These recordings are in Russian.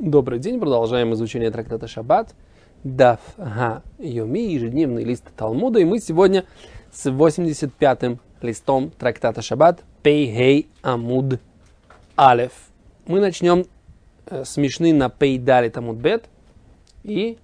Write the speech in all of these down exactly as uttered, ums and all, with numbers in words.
Добрый день, продолжаем изучение трактата Шаббат, Даф Га Йоми, ежедневный лист Талмуда, и мы сегодня с восемьдесят пятым листом трактата Шаббат, Пей Гей Амуд Алеф. Мы начнем э, с Мишны на Пей Далит Амуд Бет, и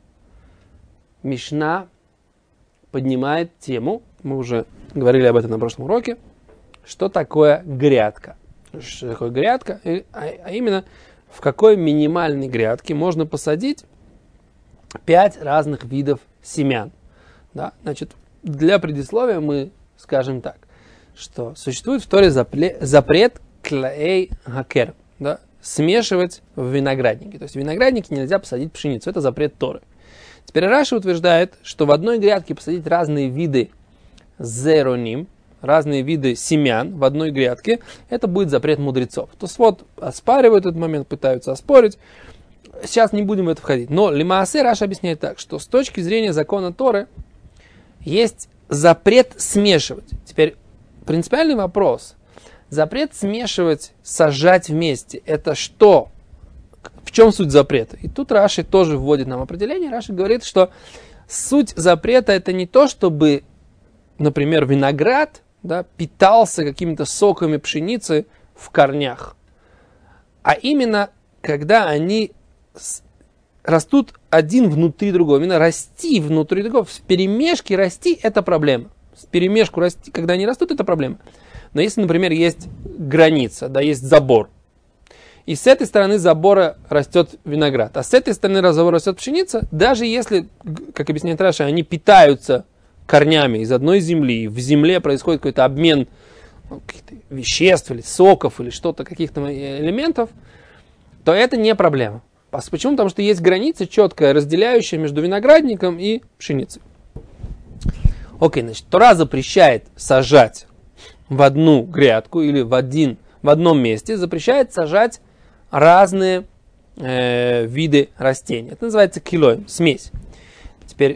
Мишна поднимает тему, мы уже говорили об этом на прошлом уроке, что такое грядка. Что такое грядка, а, а именно в какой минимальной грядке можно посадить пять разных видов семян. Да? Значит, для предисловия мы скажем так, что существует в Торе запрет клаэй гакер, да? Смешивать в винограднике. То есть в винограднике нельзя посадить пшеницу, это запрет Торы. Теперь Раши утверждает, что в одной грядке посадить разные виды зероним, разные виды семян в одной грядке, это будет запрет мудрецов. То есть вот оспаривают этот момент, пытаются оспорить. Сейчас не будем в это входить. Но лимаасе Раши объясняет так, что с точки зрения закона Торы есть запрет смешивать. Теперь принципиальный вопрос. Запрет смешивать, сажать вместе. Это что? В чем суть запрета? И тут Раши тоже вводит нам определение. Раши говорит, что суть запрета это не то, чтобы, например, виноград, да, питался какими-то соками пшеницы в корнях. А именно, когда они растут один внутри другого. Именно расти внутри другого. В перемешке расти – это проблема. В перемешку расти, когда они растут, это проблема. Но если, например, есть граница, да, есть забор, и с этой стороны забора растет виноград, а с этой стороны забора растет пшеница, даже если, как объясняет Раши, они питаются корнями из одной земли, в земле происходит какой-то обмен каких-то веществ или соков или что-то, каких-то элементов, то это не проблема. Почему? Потому что есть граница четкая, разделяющая между виноградником и пшеницей. Окей, значит, Тора запрещает сажать в одну грядку или в, один, в одном месте, запрещает сажать разные э, виды растений. Это называется килоем, смесь. Теперь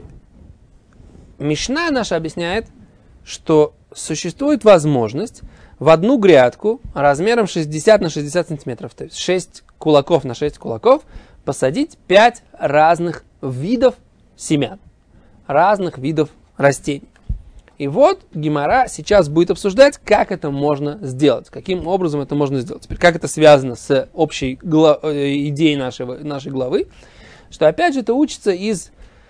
Мишна наша объясняет, что существует возможность в одну грядку размером шестьдесят на шестьдесят сантиметров, то есть шесть кулаков на шесть кулаков, посадить пять разных видов семян, разных видов растений. И вот Гемара сейчас будет обсуждать, как это можно сделать, каким образом это можно сделать. Теперь, как это связано с общей гла- идеей нашего, нашей главы, что опять же это учится из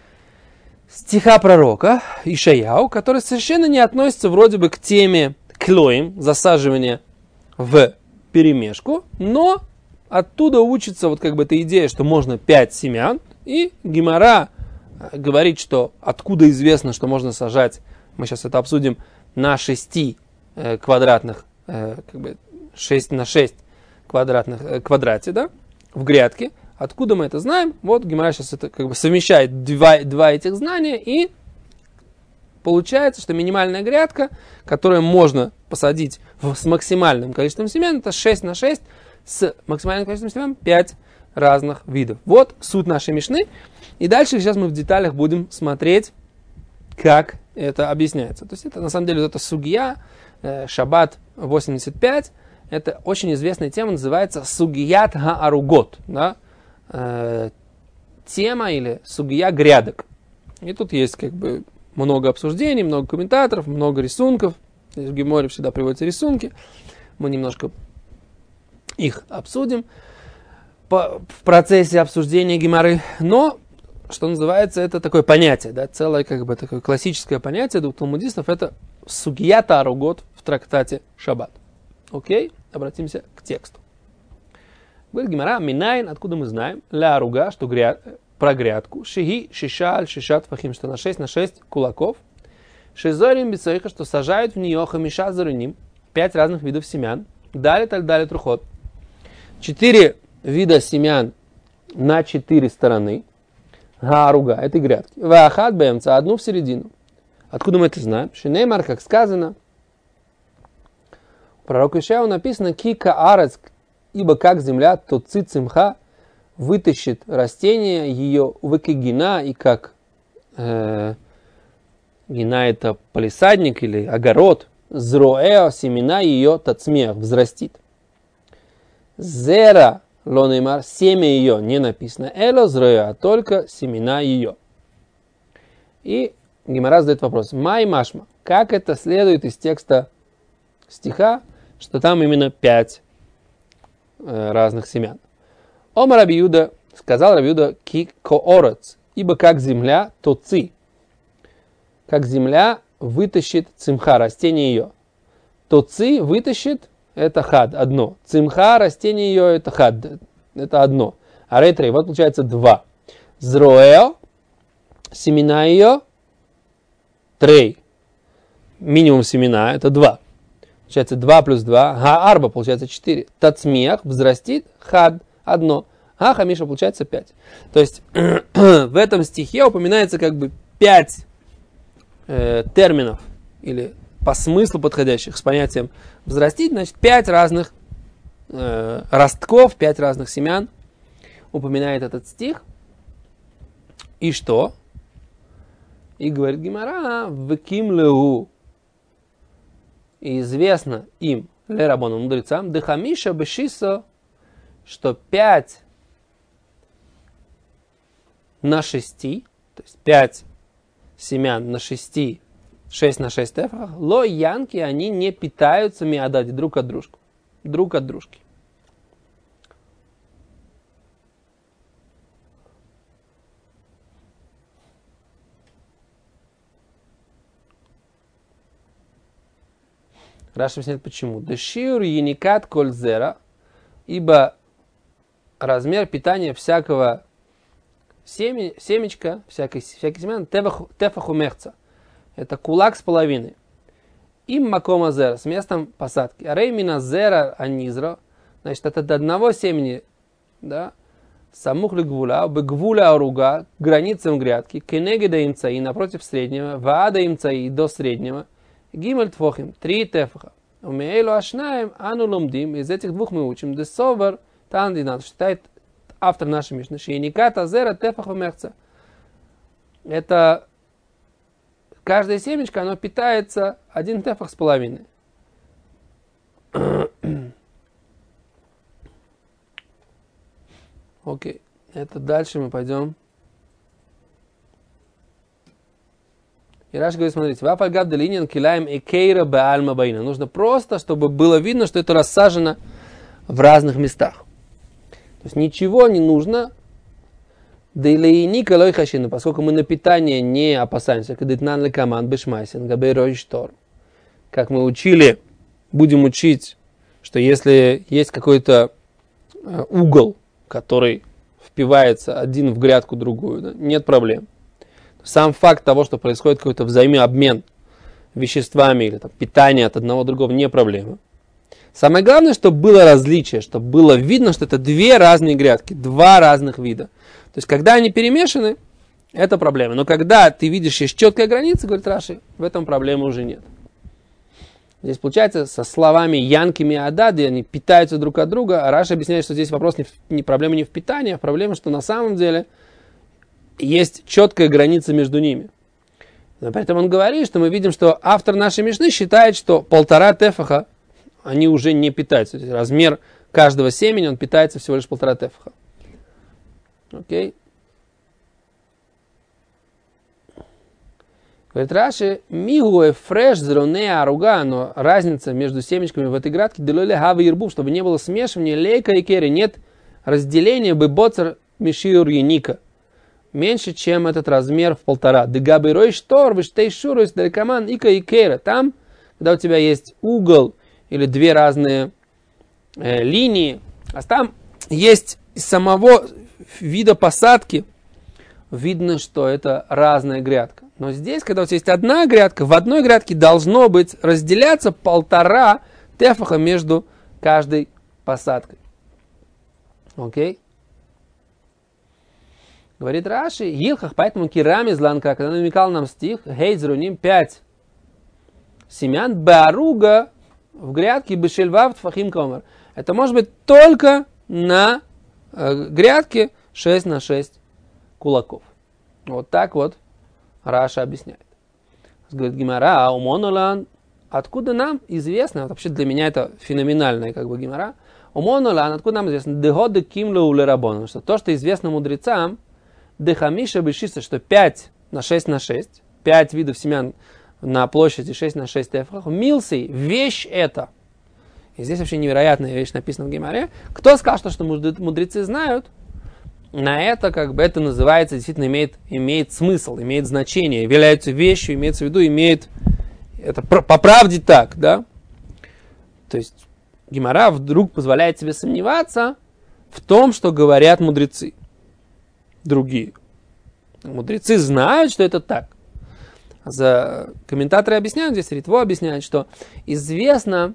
стиха пророка Ишаяу, который совершенно не относится вроде бы к теме клоим, засаживания в перемешку, но оттуда учится вот как бы эта идея, что можно пять семян, и Гемара говорит, что откуда известно, что можно сажать, мы сейчас это обсудим, на шести э, квадратных, э, как бы шесть на шесть квадратных э, квадрате, да, в грядке. Откуда мы это знаем? Вот Гемара сейчас это как бы совмещает два, два этих знания, и получается, что минимальная грядка, которую можно посадить в, с максимальным количеством семян, это шесть на шесть, с максимальным количеством семян пять разных видов. Вот суть нашей Мишны. И дальше сейчас мы в деталях будем смотреть, как это объясняется. То есть это на самом деле вот эта сугия, э, Шаббат восемьдесят пять, это очень известная тема, называется сугият ха-аругот, да? Э, тема или сугия грядок. И тут есть как бы много обсуждений, много комментаторов, много рисунков. Здесь в Геморе всегда приводятся рисунки. Мы немножко их обсудим по, в процессе обсуждения Геморы. Но, что называется, это такое понятие, да, целое как бы такое классическое понятие у талмудистов, это сугият ха-аругот в трактате Шаббат. Окей, обратимся к тексту. Говорит Гемара, минайн, откуда мы знаем, ля аруга, что гряд, про грядку, шиги, шишаль, шишат фахим, что на шесть на шесть кулаков, шизорим бицоиха, что сажают в нее хамиша заруним, пять разных видов семян, далит аль далит рухот, четыре вида семян на четыре стороны, га-аруга, этой грядки, ваахат бэмца, одну в середину. Откуда мы это знаем? Шинеймар, как сказано, у пророка Ишаяу написано, кика арец, ибо как земля, то цицимха вытащит растение ее выкигина, и как э, гина это палисадник или огород, зроэо, семена ее тацмех, взрастит. Зера лонеймар, семя ее не написано, эло зроя, а только семена ее. И Гемара задает вопрос, май машма, как это следует из текста стиха, что там именно пять э, разных семян. Ома Раби Юда, сказал Раби Юда, ки коорец, ибо как земля, то ци. Как земля вытащит цимха, растение ее. То ци вытащит, это хад, одно. Цимха, растение ее, это хад, это одно. А ретри, вот получается два. Зроэл, семена ее, трей. Минимум семена, это два. Получается два плюс два. Га-арба, получается четыре. Тацмех, взрастит, хад, одно. А хамиша, получается пять. То есть в этом стихе упоминается как бы пять э, терминов или по смыслу подходящих с понятием взрастить, значит, пять разных э, ростков, пять разных семян упоминает этот стих. И что? И говорит Гемара, веким леу. И известно им, ле рабону мудрецам, дехамиша бешисо, что пять на шести, то есть пять семян на шести, шесть на шесть тефах, ло янки, они не питаются миадади друг от дружки. Друг от дружки. Раша объясняет почему. Дешиур еникат кользера, ибо размер питания всякого Семя, семечко, всякий, всякий семян, тефаху мехца. Это кулак с половиной. Им макома зера, с местом посадки. Реймина зера анизро, значит, это до одного семени, да, самухли гвуля, бегвуля оруга, границам грядки, кенегеда имцаи, напротив среднего, ваада имцаи, до среднего, гимель тфохим, три тефаха. Умейлу ашнаем, ану лумдим, из этих двух мы учим, десовар, тандинат, считает автор нашей Мишны, шейниката зера тефаху мехца. Это каждое семечко, оно питается один тефах с половиной. Окей, это дальше мы пойдем. И Раши говорит, смотрите, вафальгав делинин килаем экейра беальма баина. Нужно просто, чтобы было видно, что это рассажено в разных местах. То есть ничего не нужно, да и ника лой хашину, поскольку мы на питание не опасаемся, как мы учили, будем учить, что если есть какой-то угол, который впивается один в грядку другую, да, нет проблем. Сам факт того, что происходит какой-то взаимообмен веществами или там, питание от одного другого, не проблема. Самое главное, чтобы было различие, чтобы было видно, что это две разные грядки, два разных вида. То есть, когда они перемешаны, это проблема. Но когда ты видишь, есть четкая граница, говорит Раши, в этом проблемы уже нет. Здесь получается, со словами янкими адади, они питаются друг от друга, а Раши объясняет, что здесь вопрос не, в, не проблема не в питании, а проблема, что на самом деле есть четкая граница между ними. Но поэтому он говорит, что мы видим, что автор нашей Мишны считает, что полтора тефаха они уже не питаются. Размер каждого семени, он питается всего лишь полтора тефаха. Окей. Говорит Раши, мигуэ фреш зроне аруга, но разница между семечками в этой грядке, делоле хавы ирбу, чтобы не было смешивания, лейка и керри, нет разделения бы боцер мишиур еника. Меньше, чем этот размер в полтора. Дегабы рой штор, виштей шурус, дерекаман, ика и кера. Там, когда у тебя есть угол, или две разные э, линии, а там есть из самого вида посадки видно, что это разная грядка. Но здесь, когда у тебя есть одна грядка, в одной грядке должно быть разделяться полтора тефаха между каждой посадкой. Окей? Говорит Раши, Илхах, поэтому Кирами Зланка, когда намекал нам стих, Хейзруним пять семян, Бааруга, в грядке Бешельвав Тфахим Комар. Это может быть только на э, грядке шесть на шесть кулаков. Вот так вот Раша объясняет. Говорит Гемара, Умонолан, откуда нам известно, вообще для меня это феноменальная как бы Гемара, Умонулан, откуда нам известно, дегоды кимлу улерабону, что то, что известно мудрецам, дехамиша бешиса, что пять на шесть на шесть, пять видов семян на площади шесть на шесть тефахов, милсей, вещь это. И здесь вообще невероятная вещь написана в Гемаре. Кто сказал, что, что мудрецы знают, на это как бы это называется, действительно имеет, имеет смысл, имеет значение, является вещью, имеется в виду, имеет, это по правде так, да? То есть Гемара вдруг позволяет себе сомневаться в том, что говорят мудрецы. Другие. Мудрецы знают, что это так. За комментаторы объясняют, здесь Ритво объясняет, что известно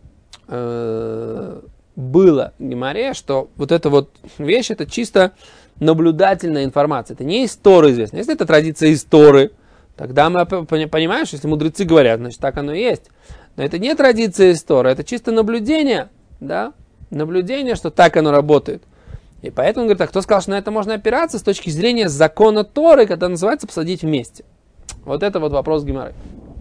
э, было в Гемаре, что вот эта вот вещь, это чисто наблюдательная информация. Это не из Торы известно. Если это традиция из Торы, тогда мы понимаем, что если мудрецы говорят, значит так оно и есть. Но это не традиция из Торы, это чисто наблюдение, да? Наблюдение, что так оно работает. И поэтому он говорит, а кто сказал, что на это можно опираться с точки зрения закона Торы, когда называется посадить вместе. Вот это вот вопрос Гемары.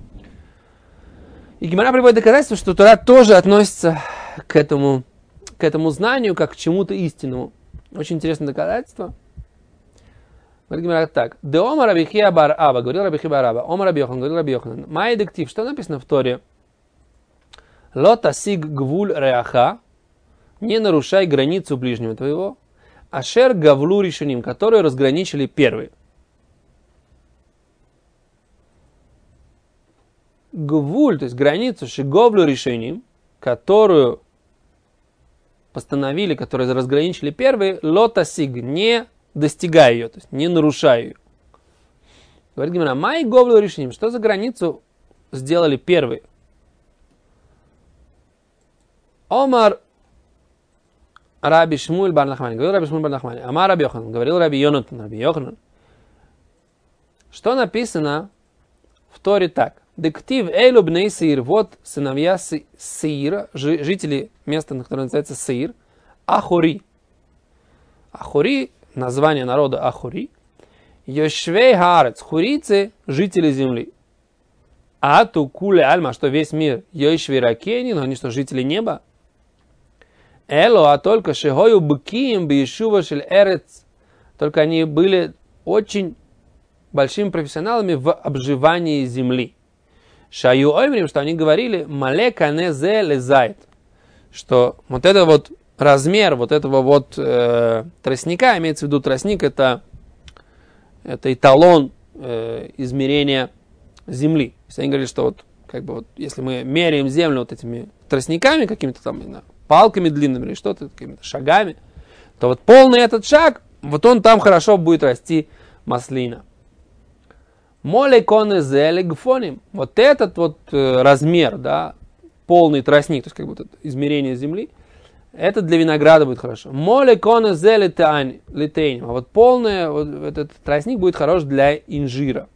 И Гемара приводит доказательство, что Тора тоже относится к этому, к этому знанию, как к чему-то истинному. Очень интересное доказательство. Говорит Гемара так. Де омар Раби Хия бар Аба, говорил Раби Хия бар Аба. Омар Раби Йохан, говорил Раби Йохан. Май дектив, что написано в Торе? Лота сиг гвуль реаха, не нарушай границу ближнего твоего. Ашер гавлу решеним, которые разграничили первые. Гвуль, то есть границу шиговлю решением, которую постановили, которые разграничили первые, лота сиг, не достигая ее, то есть не нарушая ее. Говорит Гемара, май говлю решением, что за границу сделали первые? Омар Раби Шмуль бар Нахмани, говорил Раби Шмуль бар Нахмани, Амар Раби Йохан, говорил Раби Йонатан, Раби Йоханан. Что написано в Торе так? Дектив эйлу бней Сеир, вот сыновья Сеира, жители места, которое называется Сеир, Ахури. Ахури, название народа Ахури. Йошвей Хаарец, хурийцы, жители земли. А ту куле альма, что весь мир, Йошвей Ракени, но они что, жители неба? Эло, а только шехою бкием бешува шель эрец. Только они были очень большими профессионалами в обживании земли. Шаю оймрим, что они говорили, мале канезе лезайт. Что вот это вот размер вот этого вот э, тростника, имеется в виду тростник, это, это эталон э, измерения земли. То есть они говорили, что вот, как бы вот, если мы меряем землю вот этими тростниками, какими-то там, не знаю, палками длинными или что-то, какими-то шагами, то вот полный этот шаг, вот он там хорошо будет расти маслина. Молеконы зелегфоним. Вот этот вот э, размер, да, полный тростник, то есть как бы вот измерение земли, это для винограда будет хорошо. Молеконы зелетейним. А вот полный вот этот тростник будет хорош для инжира.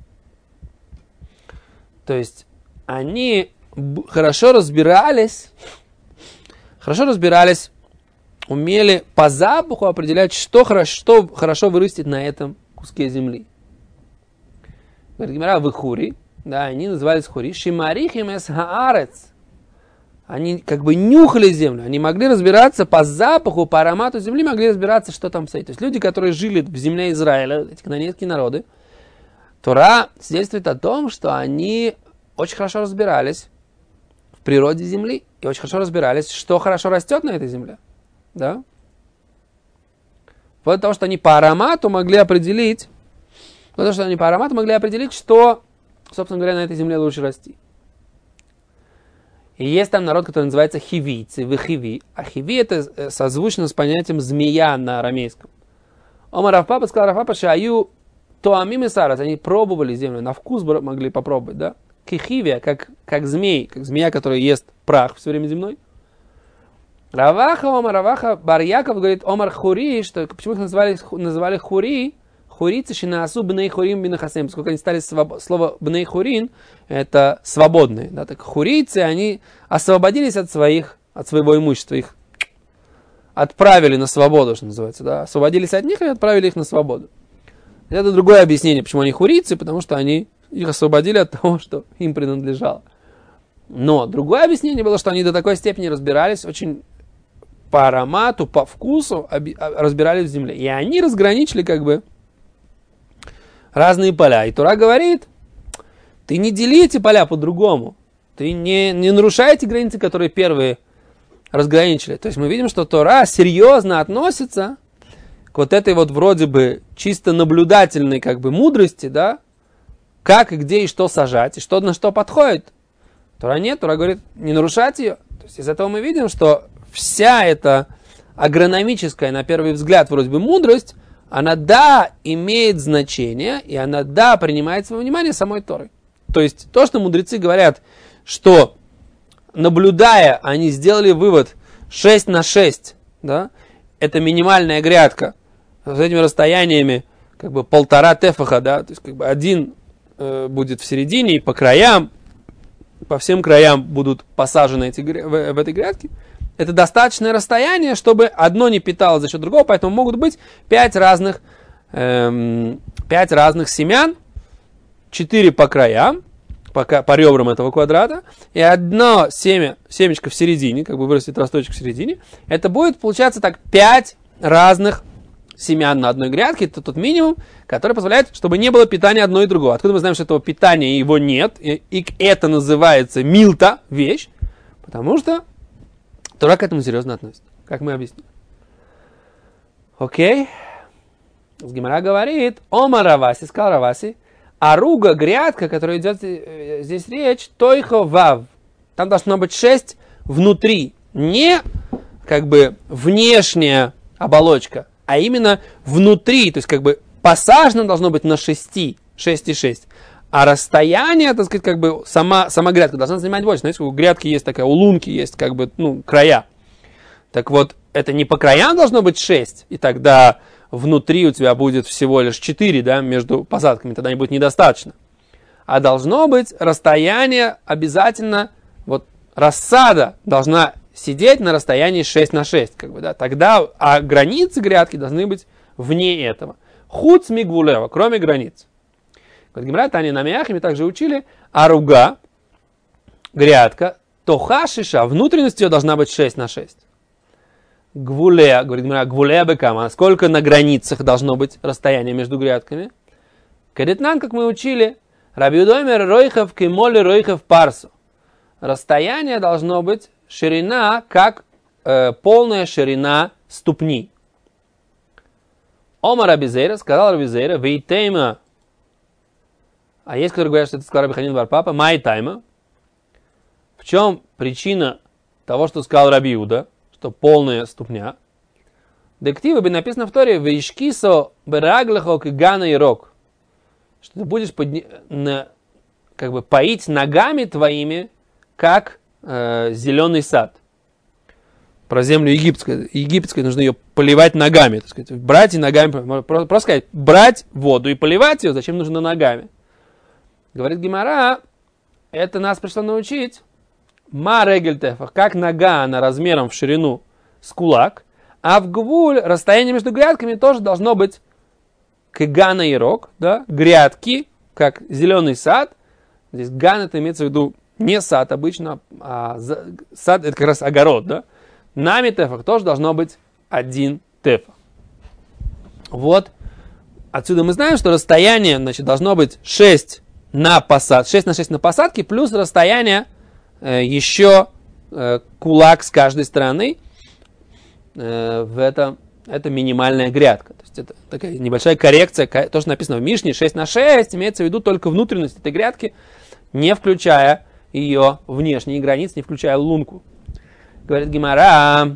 То есть они хорошо разбирались, хорошо разбирались, умели по запаху определять, что хорошо, что хорошо вырастет на этом куске земли. Говорит Гемара, вы хури, да, они назывались хури, шимарихим эс хаарец. Они как бы нюхали землю, они могли разбираться по запаху, по аромату земли, могли разбираться, что там стоит. То есть люди, которые жили в земле Израиля, эти кананейские народы, Тора свидетельствует о том, что они очень хорошо разбирались в природе земли и очень хорошо разбирались, что хорошо растет на этой земле. Да? Вот того, что они по аромату могли определить, потому что они по аромату могли определить, что, собственно говоря, на этой земле лучше расти. И есть там народ, который называется хивийцы, вихиви. А хиви это созвучно с понятием змея на арамейском. Омар Рав Папа сказал, Рав Папа, что аю тоамим и сарат, они пробовали землю, на вкус могли попробовать, да? Кихивия, как, как змей, как змея, которая ест прах все время земной. Раваха, Омар Раваха, Бар Яков говорит, Омар Хури, что почему их называли, называли Хури, Хурицы шинаасу бней хурим бинахасем, поскольку они стали своб... слово бней хурин, это свободные, да, так хурийцы, они освободились от своих, от своего имущества, их отправили на свободу, что называется, да, освободились от них и отправили их на свободу. Это другое объяснение, почему они хурийцы, потому что они их освободили от того, что им принадлежало. Но другое объяснение было, что они до такой степени разбирались, очень по аромату, по вкусу разбирались в земле. И они разграничили как бы разные поля. И Тора говорит, ты не дели эти поля по-другому. Ты не, не нарушай эти границы, которые первые разграничили. То есть мы видим, что Тора серьезно относится к вот этой вот вроде бы чисто наблюдательной как бы мудрости, да, как и где и что сажать, и что на что подходит. Тора нет, Тора говорит, не нарушать ее. То есть из этого мы видим, что вся эта агрономическая, на первый взгляд, вроде бы мудрость, она, да, имеет значение, и она, да, принимается во внимание самой Торой. То есть то, что мудрецы говорят, что, наблюдая, они сделали вывод шесть на шесть, да, это минимальная грядка, с этими расстояниями, как бы полтора тефаха, да, то есть как бы один э, будет в середине и по краям, по всем краям будут посажены эти, в, в этой грядке. Это достаточное расстояние, чтобы одно не питало за счет другого, поэтому могут быть пять разных, эм, пять разных семян, четыре по краям, по, по ребрам этого квадрата, и одно семя, семечко в середине, как бы вырастет росточек в середине. Это будет, получаться так, пять разных семян на одной грядке, это тот минимум, который позволяет, чтобы не было питания одного и другого. Откуда мы знаем, что этого питания его нет, и, и это называется милта, вещь, потому что Тора к этому серьезно относится, как мы объяснили. Окей. Гемара говорит, Ома Раваси, сказал Раваси, аруга, грядка, которая идет здесь речь, тойхо вав. Там должно быть шесть внутри, не как бы внешняя оболочка, а именно внутри, то есть как бы посажено должно быть на шести, шесть и шесть. А расстояние, так сказать, как бы сама, сама грядка должна занимать больше. Знаете, у грядки есть такая, у лунки есть как бы, ну, края. Так вот, это не по краям должно быть шесть, и тогда внутри у тебя будет всего лишь четыре, да, между посадками, тогда не будет недостаточно. А должно быть расстояние обязательно, вот рассада должна сидеть на расстоянии шесть на шесть, как бы, да, тогда, а границы грядки должны быть вне этого. Хуц мигвулева, кроме границ. Вот Гемара Тани на Миахе мы также учили, аруга, грядка, тоха шиша, внутренность ее должна быть шесть на шесть. Гвулея, говорит Гемара, гвулея бекама, сколько на границах должно быть расстояние между грядками? Кадетнан, как мы учили, рабиудоймер ройхов кемоли ройхов парсу. Расстояние должно быть ширина, как э, полная ширина ступни. Омар Рабизейра, сказал Рабизейра, вейтейма. А есть, которые говорят, что это сказал Раби Ханин бар Папа, май тайма. В чем причина того, что сказал Раби Иуда, что полная ступня? Дективы бы написано в Торе, вейшкисо бераглахо кигана и рог. Что ты будешь подни... на... как бы поить ногами твоими, как э, зеленый сад. Про землю египетскую. Египетскую нужно ее поливать ногами. Так сказать. Брать и ногами. Просто, просто сказать, брать воду и поливать ее, зачем нужно ногами? Говорит Гемара, это нас пришло научить. Ма регель тефах, как нога, она размером в ширину с кулак, а в гвуль расстояние между грядками тоже должно быть кгана и рог, да, грядки, как зеленый сад. Здесь ган это имеется в виду не сад обычно, а сад это как раз огород, да. Нами тефах тоже должно быть один тефах. Вот, отсюда мы знаем, что расстояние, значит, должно быть шесть на посад, шесть на шесть на посадке, плюс расстояние э, еще э, кулак с каждой стороны. Э, в это, это минимальная грядка. То есть это такая небольшая коррекция. То, что написано в Мишне, шесть на шесть, имеется в виду только внутренность этой грядки, не включая ее внешние границы, не включая лунку. Говорит Гемара,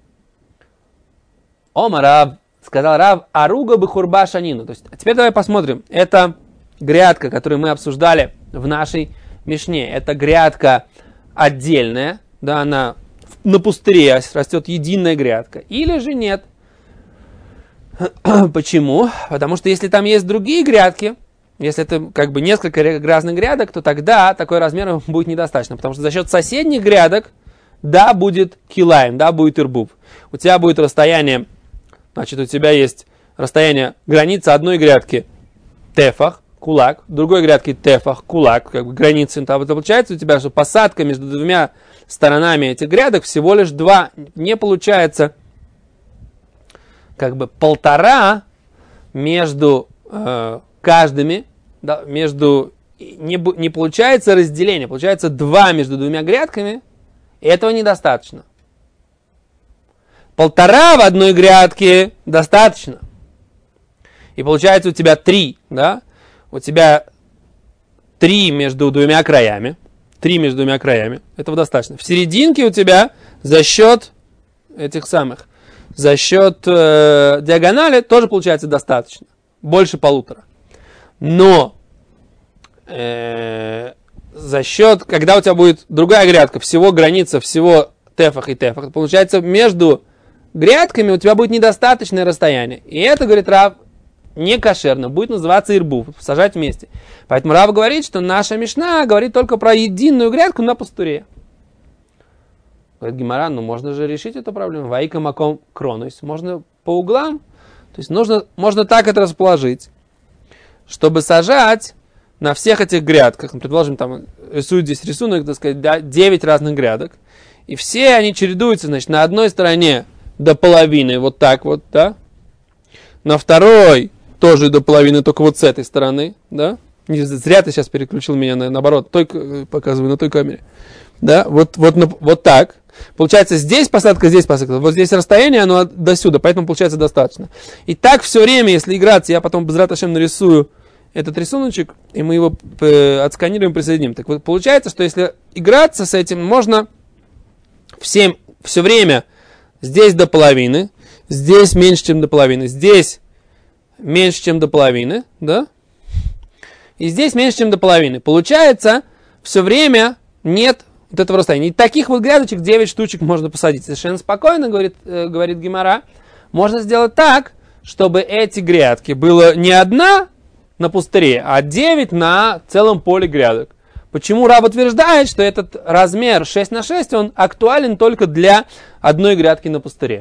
Ома Рав, сказал Рав, аруга бихурба шанину. То есть, а теперь давай посмотрим. Это грядка, которую мы обсуждали в нашей Мишне, это грядка отдельная, да, она на пустыре растет единая грядка, или же нет. Почему? Потому что если там есть другие грядки, если это как бы несколько разных грядок, то тогда такой размер будет недостаточно, потому что за счет соседних грядок, да, будет килаем, да, будет ирбув. У тебя будет расстояние, значит, у тебя есть расстояние границы одной грядки тефах, кулак, другой грядки тефах, кулак, как бы границы. Это получается у тебя, что посадка между двумя сторонами этих грядок всего лишь два. Не получается как бы полтора между э, каждыми, да, между, не, не получается разделение, получается два между двумя грядками, и этого недостаточно. Полтора в одной грядке достаточно. И получается у тебя три, да? У тебя три между двумя краями. Три между двумя краями. Этого достаточно. В серединке у тебя за счет этих самых, за счет э, диагонали тоже получается достаточно. Больше полутора. Но э, за счет, когда у тебя будет другая грядка, всего граница, всего тефах и тефах, получается между грядками у тебя будет недостаточное расстояние. И это, говорит Рав, не кошерно, будет называться ирбув, сажать вместе. Поэтому Рав говорит, что наша мишна говорит только про единую грядку на пустыре. Говорит Гемара, ну можно же решить эту проблему. Ваика маком кронус. Можно по углам. То есть нужно, можно так это расположить, чтобы сажать на всех этих грядках. Предположим, там рисуют здесь рисунок, так сказать, девять разных грядок. И все они чередуются, значит, на одной стороне до половины, вот так вот, да. На второй тоже до половины, только вот с этой стороны, да. Не зря ты сейчас переключил меня на, наоборот, той, показываю на той камере. Да, вот, вот, вот так. Получается, здесь посадка, здесь посадка. Вот здесь расстояние, оно до сюда, поэтому получается достаточно. И так все время, если играться, я потом без раташем нарисую этот рисуночек, и мы его э, отсканируем, присоединим. Так вот, получается, что если играться с этим, можно всем, все время здесь до половины, здесь меньше, чем до половины, здесь меньше, чем до половины, да? И здесь меньше, чем до половины. Получается, все время нет вот этого расстояния. И таких вот грядочек девять штучек можно посадить. Совершенно спокойно, говорит, э, говорит Гемара, можно сделать так, чтобы эти грядки было не одна на пустыре, а девять на целом поле грядок. Почему Рав утверждает, что этот размер шесть на шесть, он актуален только для одной грядки на пустыре?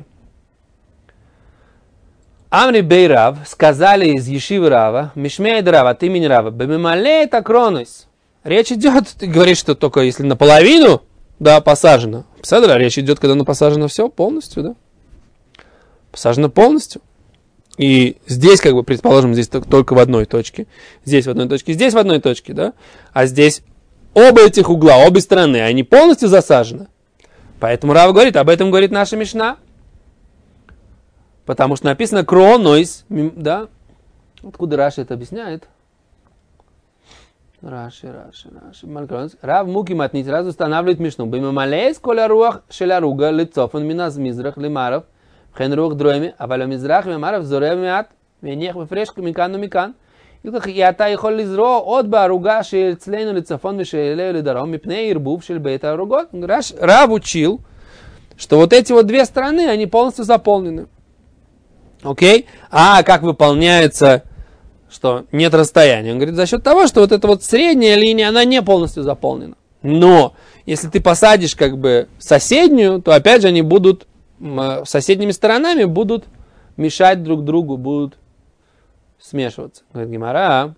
Амри бей Рав, сказали из Ешивы Рава, Мишмейд Рава, от имени Рава, бемималей такронус. Речь идет, ты говоришь, что только если наполовину, да, посажено. Посадра, речь идет, когда на посажено все полностью, да. Посажено полностью. И здесь, как бы, предположим, здесь только в одной точке. Здесь в одной точке, здесь в одной точке, да. А здесь оба этих угла, обе стороны, они полностью засажены. Поэтому Рав говорит, об этом говорит наша Мишна. Потому что написано кронойс, да. Откуда Раши это объясняет? Раши, Раши, Раши. Рав Муки Матнит сразу устанавливает Мишну. Бимамалейс коля руах шеляруга лицофан миназ мизрах лимаров. Хен руах дроями, а валя мизрах мимаров зорев миат. Венех вифрешка микан на микан. И как я та ихол лизро от баруга шельцлейну лицофан мишелею лидаром мипней ирбув шельбейта ругот. Рав учил, что вот эти вот две стороны, они полностью заполнены. Окей? Okay? А как выполняется, что нет расстояния? Он говорит, за счет того, что вот эта вот средняя линия, она не полностью заполнена. Но, если ты посадишь как бы соседнюю, то опять же они будут, соседними сторонами будут мешать друг другу, будут смешиваться. Говорит Гемара,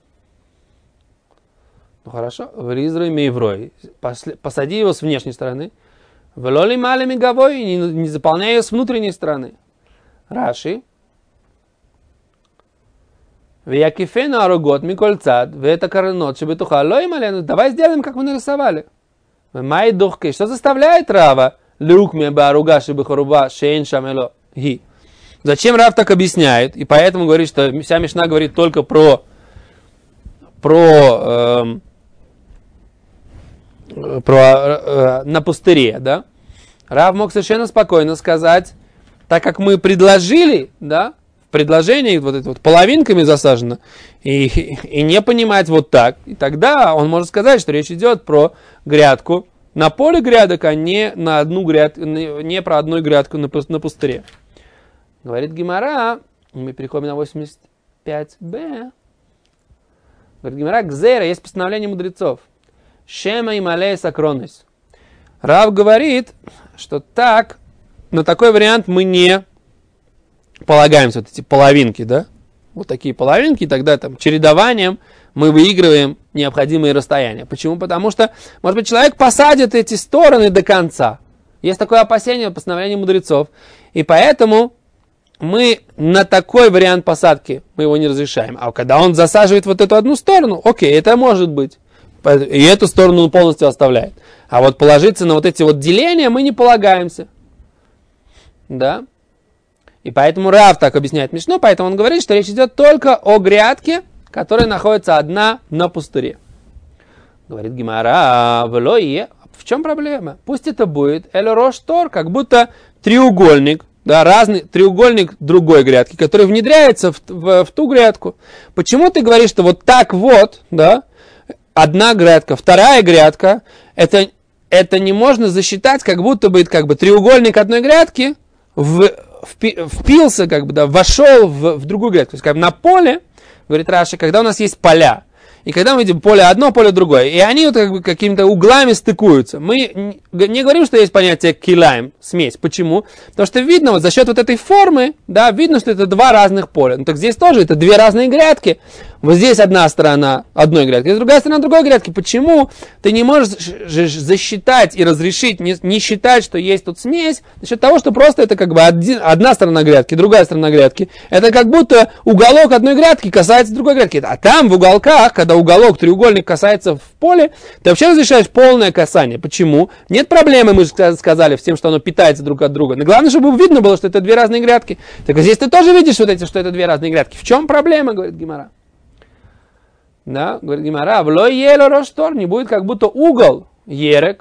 ну хорошо, в ризрой мейврой, посади его с внешней стороны, в лоли малеми гавой, не заполняй ее с внутренней стороны. Раши, Вякифену арогот микольцад, в это коренот, чтобы туха лоим алену. Давай сделаем, как мы нарисовали. Май духкей. Что заставляет Рава? Люк мне бы аруга, чтобы хоруба шейн шамело ги. Зачем Рав так объясняет? И поэтому говорит, что вся Мишна говорит только про про эм, про э, на пустыре, да? Рав мог совершенно спокойно сказать, так как мы предложили, да? Предложение вот это вот половинками засажено, и, и не понимать вот так, и тогда он может сказать, что речь идет про грядку на поле грядок, а не на одну грядку, не про одну грядку на, на пустыре. Говорит Гемара, мы переходим на восемьдесят пять бэ. Говорит Гемара, гзейра, есть постановление мудрецов. Шема и малей сакронус. Рав говорит, что так, на такой вариант мы не полагаемся, вот эти половинки, да, вот такие половинки, и тогда там чередованием мы выигрываем необходимые расстояния. Почему? Потому что, может быть, человек посадит эти стороны до конца. Есть такое опасение в постановлении мудрецов. И поэтому мы на такой вариант посадки мы его не разрешаем. А когда он засаживает вот эту одну сторону, окей, это может быть. И эту сторону он полностью оставляет. А вот положиться на вот эти вот деления мы не полагаемся. Да? И поэтому Рав так объясняет Мишну, поэтому он говорит, что речь идет только о грядке, которая находится одна на пустыре. Говорит Гемара, в чем проблема? Пусть это будет эль-рош-тор, как будто треугольник, да, разный треугольник другой грядки, который внедряется в, в, в ту грядку. Почему ты говоришь, что вот так вот, да, одна грядка, вторая грядка, это, это не можно засчитать, как будто бы, как бы треугольник одной грядки в, впи, впился, как бы, да, вошел в, в другую грядку. То есть, как бы на поле, говорит Раши, когда у нас есть поля, и когда мы видим поле одно, поле другое, и они вот как бы какими-то углами стыкуются, мы не говорим, что есть понятие килаем, смесь. Почему? Потому что видно, вот за счет вот этой формы, да, видно, что это два разных поля. Ну так здесь тоже это две разные грядки. Вот здесь одна сторона одной грядки, другая сторона другой грядки. Почему ты не можешь засчитать и разрешить, не, не считать, что есть тут смесь, за счет того, что просто это как бы один, одна сторона грядки, другая сторона грядки. Это как будто уголок одной грядки касается другой грядки. А там в уголках, когда уголок, треугольник касается в поле, ты вообще разрешаешь полное касание. Почему? Нет проблемы, мы же сказали, в тем, что оно питается друг от друга. Но главное, чтобы видно было, что это две разные грядки. Так здесь ты тоже видишь вот эти, что это две разные грядки. В чем проблема, говорит Гемара? Да, говорит Гемара, влой ело роштор, не будет как будто угол ерек,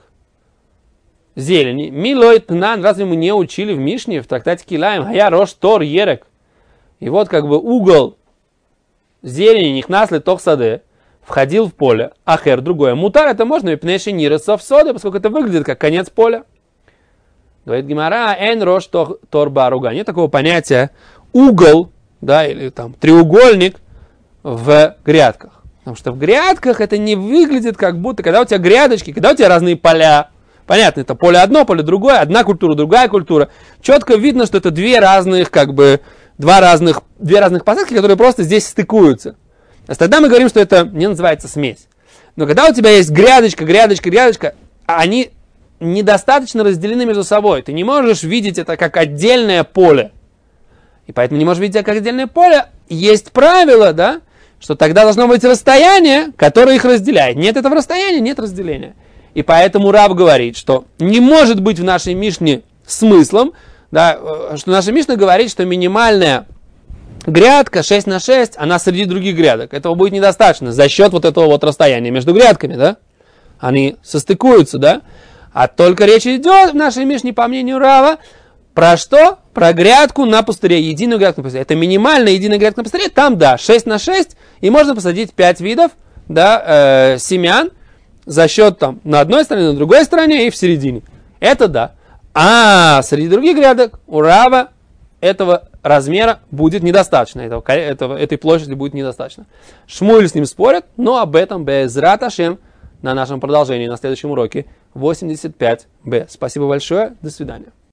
зелени. Милой тнан, разве мы не учили в Мишне, в трактате Килаем, а я роштор ерек. И вот как бы угол зелени, нихнасли тох саде, входил в поле, ахер, другое. Мутар это можно, и пнеши ниресов соды, поскольку это выглядит как конец поля. Говорит Гемара, эн рош тор баруга. Нет такого понятия угол, да, или там треугольник в грядках. Потому что в грядках это не выглядит как будто, когда у тебя грядочки, когда у тебя разные поля, понятно, это поле одно, поле другое, одна культура, другая культура, четко видно, что это две разных, как бы, два разных, две разных посадки, которые просто здесь стыкуются. А тогда мы говорим, что это не называется смесь. Но когда у тебя есть грядочка, грядочка, грядочка, они недостаточно разделены между собой. Ты не можешь видеть это как отдельное поле. И поэтому не можешь видеть это как отдельное поле. Есть правило, да, что тогда должно быть расстояние, которое их разделяет. Нет этого расстояния, нет разделения. И поэтому Рав говорит, что не может быть в нашей Мишне смыслом, да, что наша Мишна говорит, что минимальная грядка шесть на шесть, она среди других грядок. Этого будет недостаточно за счет вот этого вот расстояния между грядками, да? Они состыкуются, да? А только речь идет в нашей Мишне, по мнению Рава, про что? Про грядку на пустыре, единую грядку на пустыре. Это минимальная единая грядка на пустыре, там, да, шесть на шесть, и можно посадить пять видов, да, э, семян за счет там на одной стороне, на другой стороне и в середине. Это да. А среди других грядок у Рава этого размера будет недостаточно, этого, этого, этой площади будет недостаточно. Шмуэль с ним спорят, но об этом Безрат Ашем на нашем продолжении на следующем уроке восемьдесят пять бэ. Спасибо большое, до свидания.